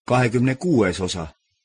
26 osa.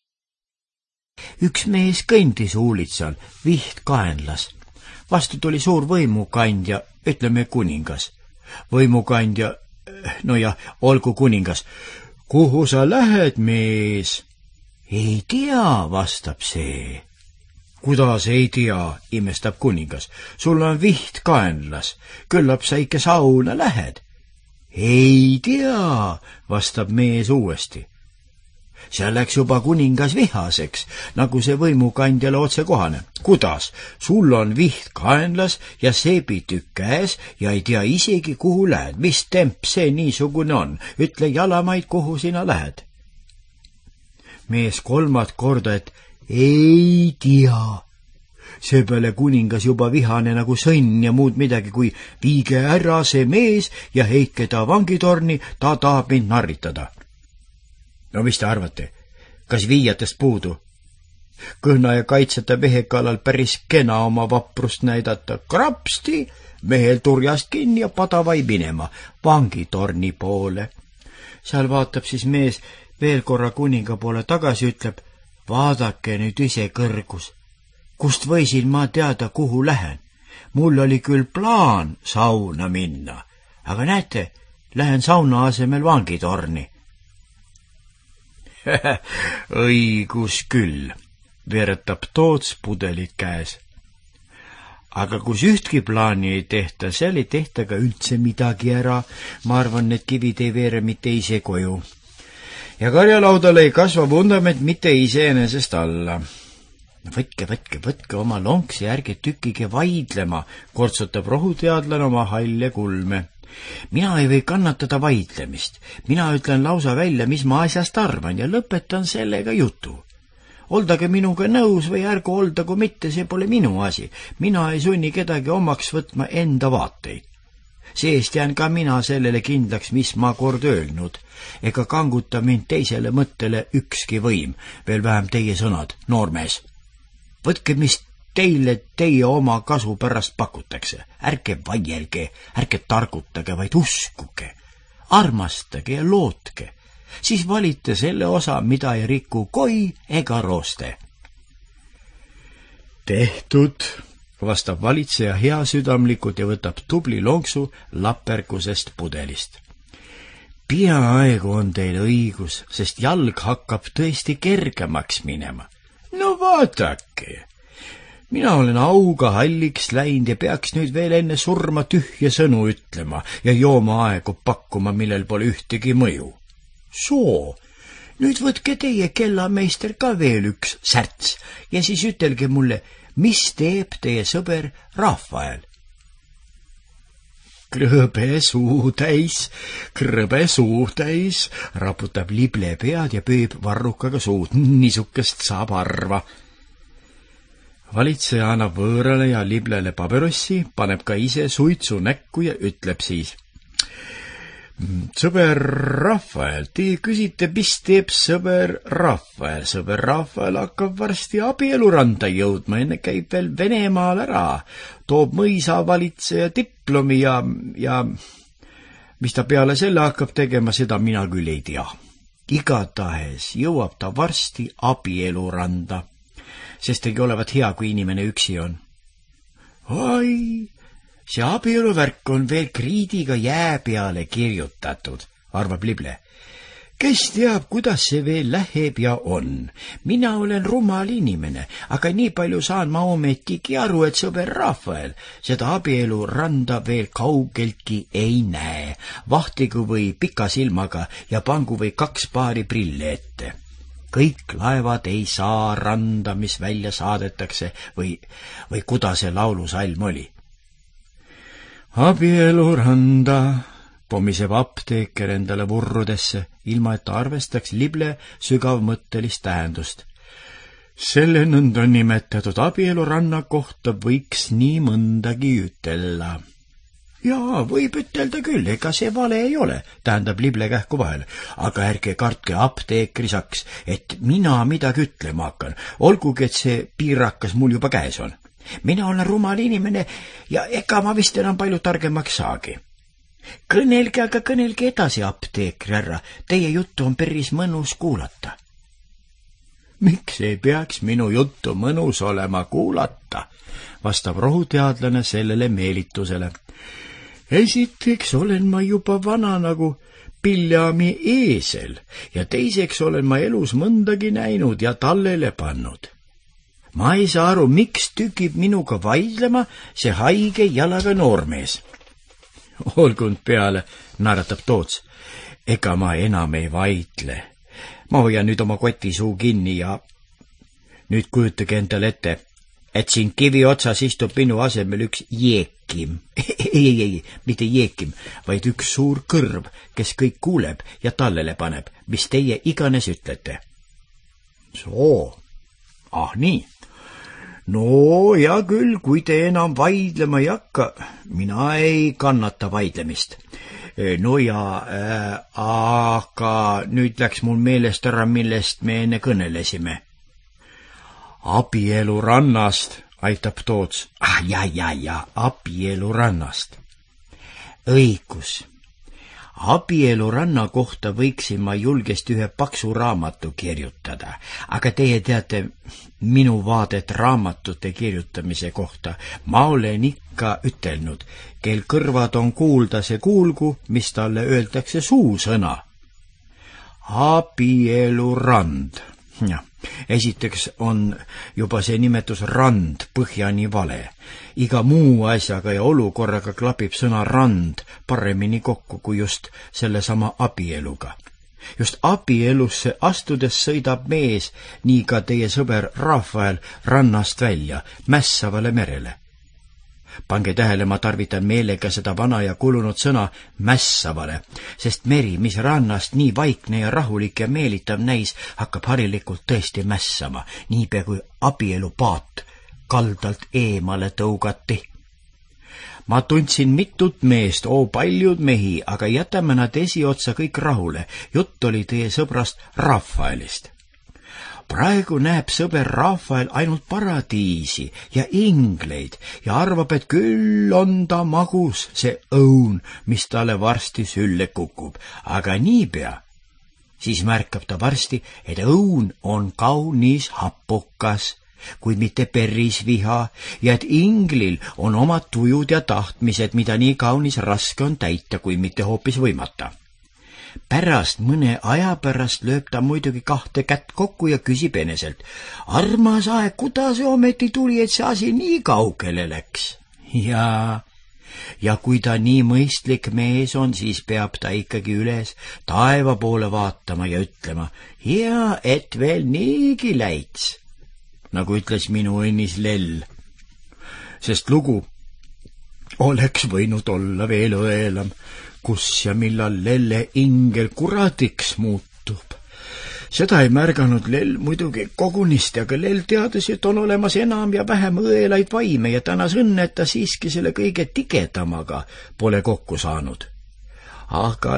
Üks mees kõndis uulitsal, viht kaenlas. Vastu tuli suur võimukandja, ütleme kuningas. Võimukandja, no ja olgu kuningas. Kuhu sa lähed, mees? Ei tea, vastab see. Kuidas ei tea, imestab kuningas. Sul on viht kaenlas, küllap sa ikka sauna lähed. Ei tea, vastab mees uuesti. See läks juba kuningas vihaseks, nagu see võimukandjale otsekohane. Kuidas? Sul on viht kaenlas ja seebitükk käes ja ei tea isegi, kuhu lähed. Mis temp see niisugune on? Ütle jalamaid, kuhu sina lähed. Mees kolmat korda, et ei tea. Seepeale kuningas juba vihane nagu sõnn ja muud midagi, kui viige ära see mees ja heitke ta vangitorni, ta tahab mind narritada. No mis te arvate? Kas viiatest puudu? Kõhna ja kaitseta mehe kallal päris kena oma vaprust näidata. Krapsti, mehel turjast kinni ja padavai minema, vangitorni poole. Seal vaatab siis mees veel korra kuninga poole tagasi, ütleb, vaadake nüüd ise kõrgus. Kust võisin ma teada, kuhu lähen? Mul oli küll plaan sauna minna, aga näete, lähen sauna asemel vangitorni. Õigus küll, veeretab Toots pudelit käes. Aga kus ühtki plaani ei tehta, seal ei tehta ka üldse midagi ära. Ma arvan, need kivid ei veere mitte ise koju. Ja karjalaudale ei kasva vundament mitte iseenesest alla. Võtke oma lonks ja ärge tükige vaidlema, kortsutab rohuteadlane oma halle kulme. Mina ei või kannatada vaidlemist. Mina ütlen lausa välja, mis ma asjast arvan ja lõpetan sellega jutu. Oldage minuga nõus või ärgu oldagu mitte, see pole minu asi. Mina ei sunni kedagi omaks võtma enda vaateid. Seest jään ka mina sellele kindlaks, mis ma kord öelnud. Ega kanguta mind teisele mõttele ükski võim, veel vähem teie sõnad, noormees. Võtke, mis teie oma kasu pärast pakutakse. Ärge vaielge, ärge targutage, vaid uskuge. Armastage ja lootke. Siis valite selle osa, mida ei riku koi ega rooste. Tehtud, vastab valitseja heasüdamlikult ja võtab tubli lonksu laperkusest pudelist. Peaaegu on teil õigus, sest jalg hakkab tõesti kergemaks minema. No vaadake. Mina olen auga halliks läinud ja peaks nüüd veel enne surma tühja sõnu ütlema ja jooma aegu pakkuma, millel pole ühtegi mõju. Soo, nüüd võtke teie kellameister ka veel üks särts ja siis ütelge mulle, mis teeb teie sõber Rafael? Krõbe suutäis, raputab lible pead ja pööb varrukaga suud. Niisukest saab arva. Valitseja annab võõrale ja liblele paberossi, paneb ka ise suitsu näkku ja ütleb siis. Sõber Rafael, te küsite, mis teeb sõber Rafael. Sõber Rafael hakkab varsti abieluranda jõudma, enne käib veel Venemaal ära. Toob mõisavalitseja diplomi ja mis ta peale selle hakkab tegema, seda mina küll ei tea. Igatahes jõuab ta varsti abieluranda, sest ei olevat hea, kui inimene üksi on. Oi! See abieluvärk on veel kriidiga jää peale kirjutatud, arvab lible. Kes teab, kuidas see veel läheb ja on. Mina olen rumal inimene, aga nii palju saan ma ometigi aru, et sõber Rafael seda abieluranda veel kaugeltki ei näe. Vahtigu või pika silmaga ja pangu või 2 paari prille ette. Kõik laevad ei saa randa, mis välja saadetakse või kuidas see laulusalm oli. Abieluranda, pomiseb apteeker endale vurrudesse, ilma et ta arvestaks lible sügavmõttelist tähendust. Selle nõnda nimetatud abieluranna kohta võiks nii mõndagi ütelda. Jaa, võib ütelda küll, ega see vale ei ole, tähendab lible kähku vahel. Aga ärge kartke apteekri saks, et mina midagi ütlema hakkan, olgugi et see piirakas mul juba käes on. Mina olen rumal inimene ja ega ma vist enam palju targemaks saagi. Kõnelge, aga kõnelge edasi, apteekri härra, teie juttu on päris mõnus kuulata. Miks ei peaks minu juttu mõnus olema kuulata, vastab rohuteadlane sellele meelitusele. Esiteks olen ma juba vana nagu Piljami eesel ja teiseks olen ma elus mõndagi näinud ja tallele pannud. Ma ei saa aru, miks tükib minuga vaidlema see haige jalaga noormees. Olgunud peale, naeratab Toots. Ega ma enam ei vaidle. Ma hoian nüüd oma koti suu kinni ja nüüd kujutage endale ette, et siin kivi otsas istub minu asemel üks jeekim. ei, mitte jeekim, vaid üks suur kõrv, kes kõik kuuleb ja tallele paneb, mis teie iganes ütlete. Soo, nii. No ja küll, kui te enam vaidlema ei hakka, mina ei kannata vaidlemist. No ja, aga nüüd läks mul meelest ära, millest me enne kõnelesime. Abielurannast, aitab Toots. Ja, abielurannast. Õigus. Abieluranna kohta võiksin ma julgesti ühe paksu raamatu kirjutada, aga teie teate minu vaadet raamatute kirjutamise kohta. Ma olen ikka ütelnud, kel kõrvad on kuulda, see kuulgu, mis talle öeldakse suusõna. Abielurand. Esiteks on juba see nimetus rand põhjani vale. Iga muu asjaga ja olukorraga klapib sõna rand paremini kokku kui just sellesama abieluga. Just abielusse astudes sõidab mees, nii ka teie sõber Rafael, rannast välja, mässavale merele. Pange tähele, ma tarvitan meelega seda vana ja kulunud sõna mässavale, sest meri, mis rannast nii vaikne ja rahulik ja meelitav näis, hakkab harilikult tõesti mässama, niipea kui abielupaat kaldalt eemale tõugati. Ma tundsin mitut meest, paljud mehi, aga jätame nad esiotsa kõik rahule. Jutt oli teie sõbrast Rafaelist. Praegu näeb sõber Rafael ainult paradiisi ja ingleid ja arvab, et küll on ta magus, see õun, mis talle varsti sülle kukub. Aga niipea, siis märkab ta varsti, et õun on kaunis hapukas, kuid mitte päris viha, ja et inglil on omad tujud ja tahtmised, mida nii kaunis raske on täita, kui mitte hoopis võimata. Pärast mõne aja pärast lööb ta muidugi 2 kätt kokku ja küsib eneselt, armas aeg, kuidas see ometi tuli, et see asi nii kaugele läks? Ja kui ta nii mõistlik mees on, siis peab ta ikkagi üles taeva poole vaatama ja ütlema, ja et veel niigi läits, nagu ütles minu õnnis Lell. Sest lugu oleks võinud olla veel õelam, kus ja millal Lelle ingel kuradiks muutub. Seda ei märganud Lell muidugi kogunisti, aga Lell teadis, et on olemas enam ja vähem õelaid vaime ja tänas õnne, et ta siiski selle kõige tigedamaga pole kokku saanud. Aga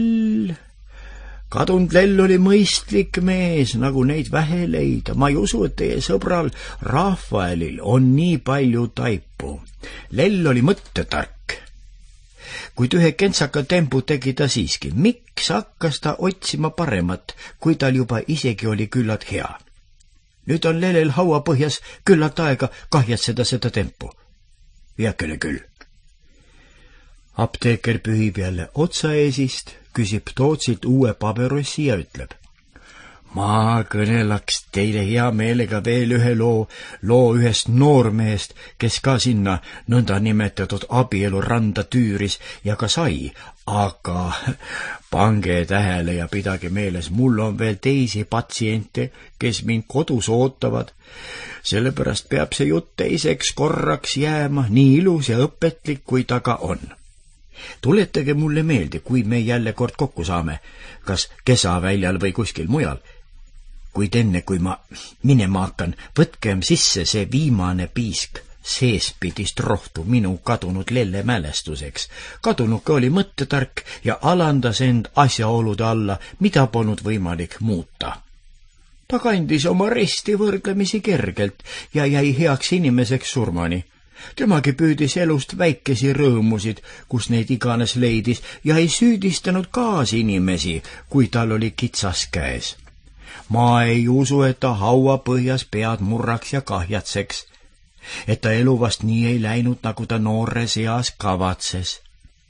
kadunud Lell oli mõistlik mees, nagu neid vähe leida. Ma ei usu, et teie sõbral Rafaelil on nii palju taipu. Lell oli mõttetark. Kuid ühe kentsaka tempu tegi ta siiski. Miks hakkas ta otsima paremat, kui tal juba isegi oli küllalt hea? Nüüd on Lellel hauapõhjas küllalt aega kahjatseda seda tempu. Heakene küll. Apteeker pühib jälle otsaeesist, küsib Tootsilt uue paberossi ja ütleb, ma kõnelaks teile hea meelega veel ühe loo ühest noormehest, kes ka sinna nõnda nimetatud abieluranda tüüris ja ka sai, aga pange tähele ja pidage meeles, mul on veel teisi patsiente, kes mind kodus ootavad. Sellepärast peab see jutt teiseks korraks jääma, nii ilus ja õpetlik, kui ta ka on. Tuletage mulle meelde, kui me jälle kord kokku saame, kas Kesaväljal või kuskil mujal. Kuid enne, kui ma minema hakkan, võtkem sisse see viimane piisk seespidist rohtu minu kadunud Lelle mälestuseks. Kadunuke oli mõttetark ja alandas end asjaolude alla, mida polnud võimalik muuta. Ta kandis oma resti võrdlemisi kergelt ja jäi heaks inimeseks surmani. Temagi püüdis elust väikesi rõõmusid, kus neid iganes leidis, ja ei süüdistanud kaasinimesi, kui tal oli kitsas käes. Ma ei usu, et ta hauapõhjas pead murraks ja kahjatseks, et ta elu vast nii ei läinud, nagu ta noores eas kavatses.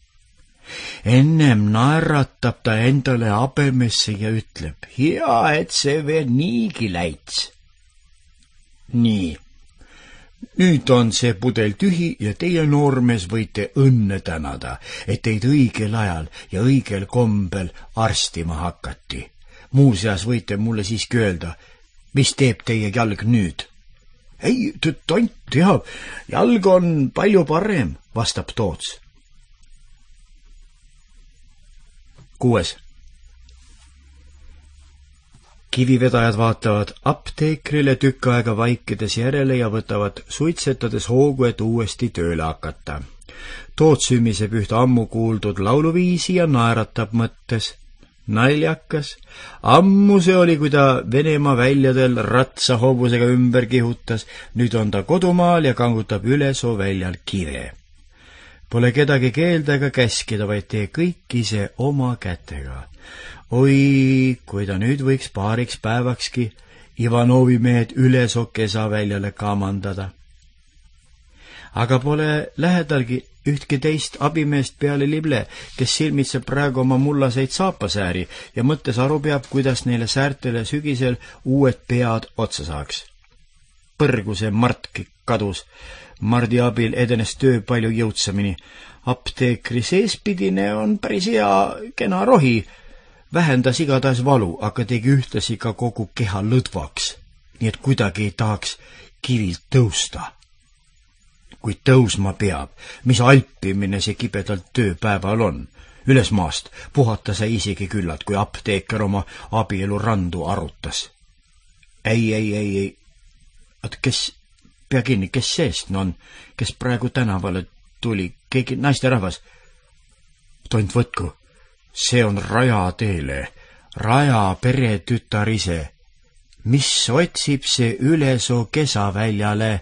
Ennem naeratab ta endale habemesse ja ütleb, hea, et see veel niigi läits. Nii. Nüüd on see pudel tühi ja teie noormees võite õnne tänada, et teid õigel ajal ja õigel kombel arstima hakati. Muuseas võite mulle siiski öelda, mis teeb teie jalg nüüd? Ei, tont teab, jalg on palju parem, vastab Toots. 6. Kivivedajad vaatavad apteekrile tükk aega vaikides järele ja võtavad suitsetades hoogu, et uuesti tööle hakata. Toots ümiseb ühte ammu kuuldud lauluviisi ja naeratab mõttes. Naljakas. Ammu see oli, kui ta Venemaa väljadel ratsahobusega ümber kihutas. Nüüd on ta kodumaal ja kangutab Ülesoo väljal kire. Pole kedagi keelda ega käskida, vaid tee kõik ise oma kätega. Oi, kui ta nüüd võiks paariks päevakski Ivanovi mehed Ülesoo kesaväljale kamandada. Aga pole lähedalgi ühtki teist abimeest peale Lible, kes silmitseb praegu oma mullaseid saapasääri ja mõttes aru peab, kuidas neile säärtele sügisel uued pead otsa saaks. Põrguse Martki kadus. Mardi abil edenes töö palju jõudsamini. Apteekri seespidine on päris hea kena rohi. Vähendas igatahes valu, aga tegi ühtlasi ka kogu keha lõdvaks, nii et kuidagi ei tahaks kivilt tõusta. Kui tõusma peab, mis alpimine see kibedalt tööpäeval on. Üles maast puhata sai isegi küllalt, kui apteeker oma abielu randu arutas. Ei. Kes, pea kinni, kes seest on, kes praegu tänavale tuli, keegi naisterahvas? Tont võtku, see on Raja teele, Raja peretütar ise. Mis otsib see Ülesoo kesaväljale?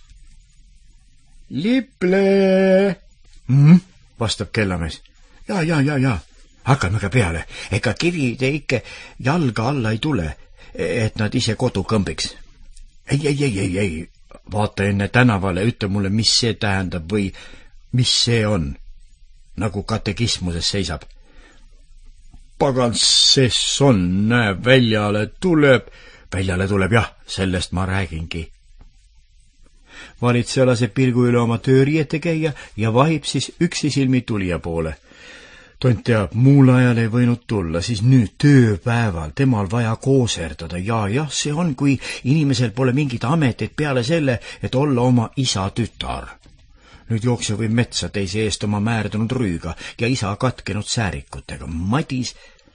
Lible! Vastab kellamees. Ja. Hakkame ka peale. Ega kivid ikka jalga alla ei tule, et nad ise kodu kõmbiks. Ei. Vaata enne tänavale, ütle mulle, mis see tähendab või mis see on, nagu katekismuses seisab. Pagan, ses on, näeb, väljale tuleb jah, sellest ma räägingi. Valitseja laseb pilgu üle oma tööriiete käia ja vahib siis üksisilmi tulija poole. Tont teab, muul ajal ei võinud tulla, siis nüüd tööpäeval temal vaja kooserdada. Ja, see on, kui inimesel pole mingit ametit peale selle, et olla oma isa tütar. Nüüd jookse või metsa teise eest oma määrdunud rüüga ja isa katkenud säärikutega. Madis,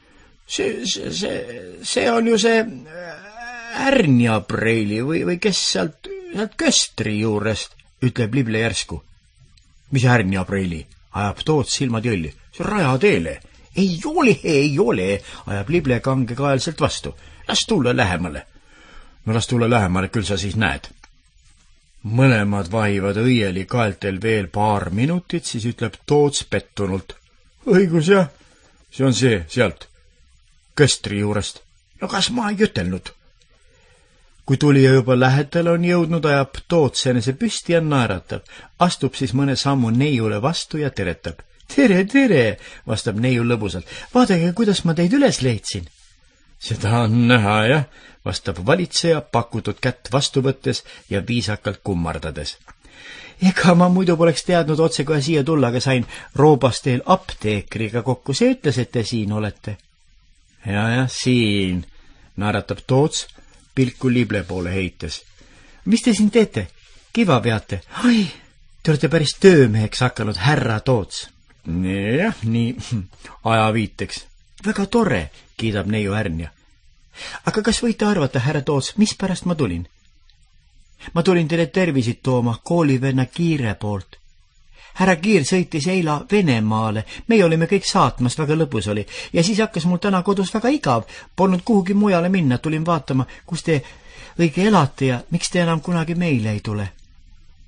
see on ju see Ärnjapreili või kes sealt köstri juurest, ütleb Lible järsku. Mis Ärnjapreili? Ajab Toots silmad jõlli. See on Raja teele. Ei ole, ajab Lible kangekaelselt vastu. Las tulla lähemale. No las tulla lähemale, küll sa siis näed. Mõlemad vahivad õieli kaeltel veel paar minutit, siis ütleb Toots pettunult. Õigus jah, see on see sealt, köstri juurest. No kas ma ei ütelnud? Kui tulija juba lähedale on jõudnud, ajab Toots enese püsti ja naeratab. Astub siis mõne sammu neiule vastu ja teretab. Tere, vastab neiu lõbusalt. Vaadake, kuidas ma teid üles leidsin. Seda on näha, jah, vastab valitseja pakutud kätt vastu võttes ja viisakalt kummardades. Ega ma muidu poleks teadnud otsekohe siia tulla, aga sain Roobasteel apteekriga kokku. See ütles, et te siin olete. Ja, siin, naeratab Toots, pilku Lible poole heites. Mis te siin teete? Kiva peate? Ai, te olete päris töömeheks hakanud, härra Toots. Jah, nii ajaviiteks. Väga tore, kiidab neiu Ärnja. Aga kas võite arvata, härra Toots, mis pärast ma tulin? Ma tulin teile tervisid tooma koolivenna Kiire poolt. Härra Kiir sõitis eila Venemaale, meie olime kõik saatmas, väga lõbus oli, ja siis hakkas mul täna kodus väga igav, polnud kuhugi mujale minna, tulin vaatama, kus te õige elate ja miks te enam kunagi meile ei tule.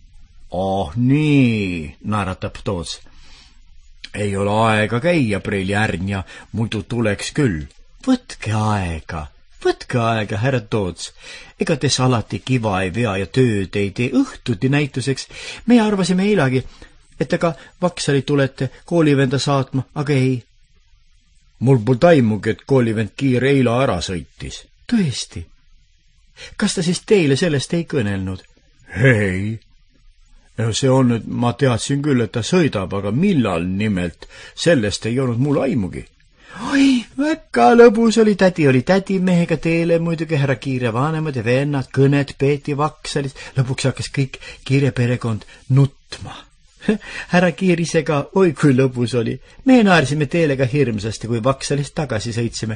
Oh nii, naeratab Toots. Ei ole aega käia, Preili Ärnja, muidu tuleks küll. Võtke aega, härra Toots. Ega tes alati kiva ei vea ja tööd ei tee õhtuti näituseks. Meie arvasime eilagi, et ega Vaksali tulete koolivenda saatma, aga ei. Mul pole taimugi, et koolivend kiire eila ära sõitis. Tõesti? Kas ta siis teile sellest ei kõnelnud? Ei. See on nüüd, ma teadsin küll, et ta sõidab, aga millal nimelt, sellest ei olnud mul aimugi. Oi, väga lõbus oli tädi mehega teele, muidugi härra Kiire vanemad ja vennad, kõned peeti Vaksalis, lõpuks hakkas kõik Kiire perekond nutma. Härra Kiir ise ka, oi kui lõbus oli, me naersime teelega hirmsasti, kui Vaksalist tagasi sõitsime.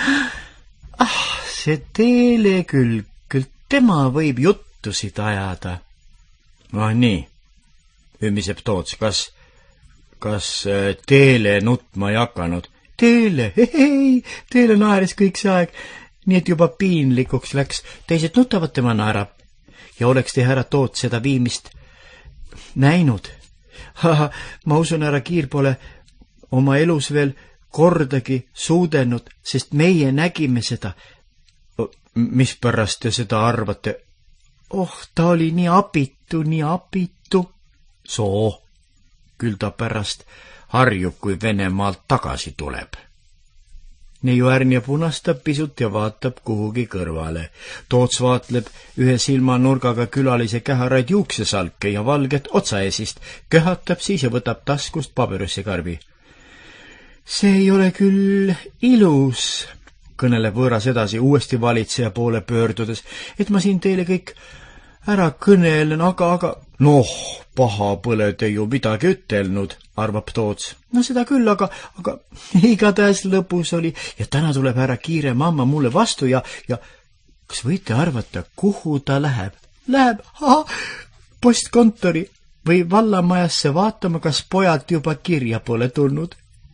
See teele küll tema võib juttusid ajada. Nii, ümiseb Toots, kas teele nutma ei hakanud? Teele, teele naeris kõik see aeg, nii et juba piinlikuks läks, teised nutavad, tema naerab. Ja oleks te härra Toots seda viimist näinud. Ma usun, härra Kiir pole oma elus veel kordagi suudenud, sest meie nägime seda. Mispärast te seda arvate? Ta oli nii abitu. Soo, küll ta pärast harjub, kui Venemaalt tagasi tuleb. Neiu Ärnja punastab pisut ja vaatab kuhugi kõrvale. Toots vaatleb ühe silmanurgaga külalise käharaid juuksesalke ja valget otsaesist, köhatab siis ja võtab taskust paberüssikarbi. See ei ole küll ilus, kõneleb võõras edasi uuesti valitseja poole pöördudes, et ma siin teile kõik ära kõnelen, aga... paha pole te ju midagi ütelnud, arvab Toots. No seda küll, aga igatahes lõpus oli ja täna tuleb härra Kiire mamma mulle vastu ja kas võite arvata, kuhu ta läheb? Läheb postkontori või vallamajasse vaatama, kas pojalt juba kirja pole tulnud.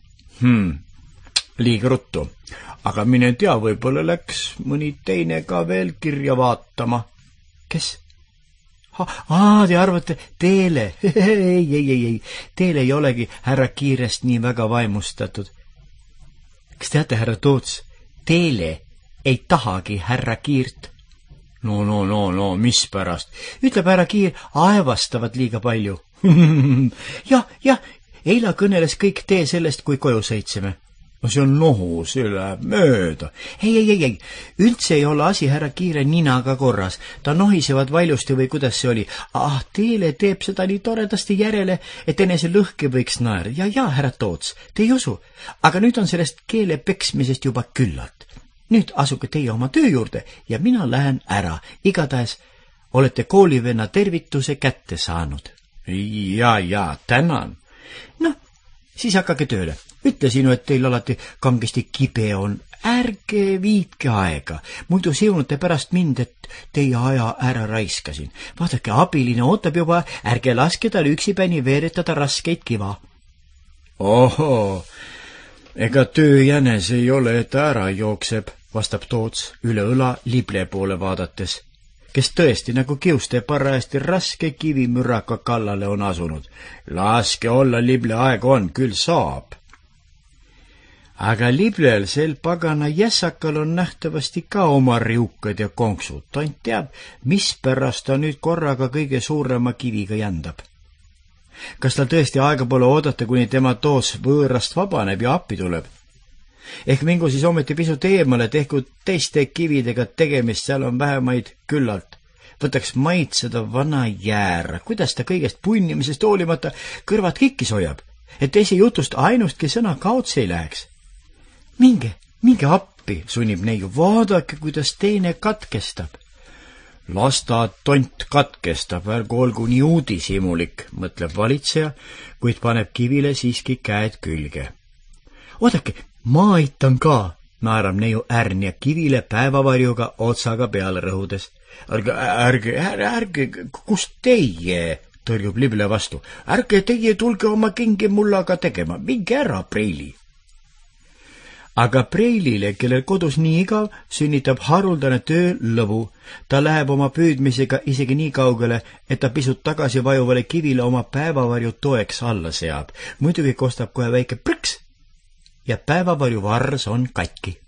Liiga ruttu. Aga mine tea, võib-olla läks mõni teine ka veel kirja vaatama. Kes? Te arvate, Teele. Ei. Teele ei olegi härra Kiirest nii väga vaimustatud. Kas teate, härra Toots, Teele ei tahagi härra Kiirt. No, mispärast? Ütleb härra Kiir, aevastavad liiga palju. jah, eila kõneles kõik tee sellest, kui koju sõitsime. No see on nohu, see läheb mööda. Ei. Üldse ei ole asi härra Kiire ninaga korras. Ta nohisevad valjusti või kuidas see oli. Teele teeb seda nii toredasti järele, et enese lõhki võiks naer. Ja, härra Toots, te ei usu. Aga nüüd on sellest keele peksmisest juba küllalt. Nüüd asuge teie oma töö juurde ja mina lähen ära. Igatahes olete koolivenna tervituse kätte saanud. Ja, tänan. Siis hakkage tööle. Ütlesin ju, et teil alati kangesti kibe on. Ärge viitke aega. Muidu siunute pärast mind, et teie aja ära raiskasin. Vaadake, abiline ootab juba. Ärge laske tal üksipäini veeretada raskeid kiva. Ohoo, ega tööjänes ei ole, et ära jookseb, vastab Toots üle õla Lible poole vaadates, kes tõesti nagu kiuste parajasti raske kivimüraka kallale on asunud. Laske olla, Lible, aeg on, küll saab. Aga Liblel, sel pagana jässakal on nähtavasti ka oma riukad ja konksud. Ta ainult teab, mispärast ta nüüd korraga kõige suurema kiviga jändab. Kas tal tõesti aega pole oodata, kuni tema Toos võõrast vabaneb ja appi tuleb? Ehk mingu siis ometi pisut eemale, tehku teiste kividega tegemist, seal on vähemaid küllalt. Võtaks maitseda vana jäära, kuidas ta kõigest punnimisest hoolimata kõrvad kikkis hoiab, et teise jutust ainustki sõna kaotsi ei läheks. Minge appi, sunnib neiu, vaadake, kuidas teine katkestab. Las ta tont katkestab, ärgu olgu nii uudishimulik, mõtleb valitseja, kuid paneb kivile siiski käed külge. Oodake, ma aitan ka, naerab neiu Ärnja kivile päevavarjuga otsaga peale rõhudes. Ärge, kust teie, tõrjub Lible vastu. Ärge teie tulge oma kingi mullaga tegema, minge ära, Preili. aga Preilile, kellel kodus nii igav, sünnitab haruldane töö lõbu. Ta läheb oma püüdmisega isegi nii kaugele, et ta pisut tagasi vajuvale kivile oma päevavarju toeks alla seab. Muidugi kostab kohe väike prõks ja päevavarju varrs on katki.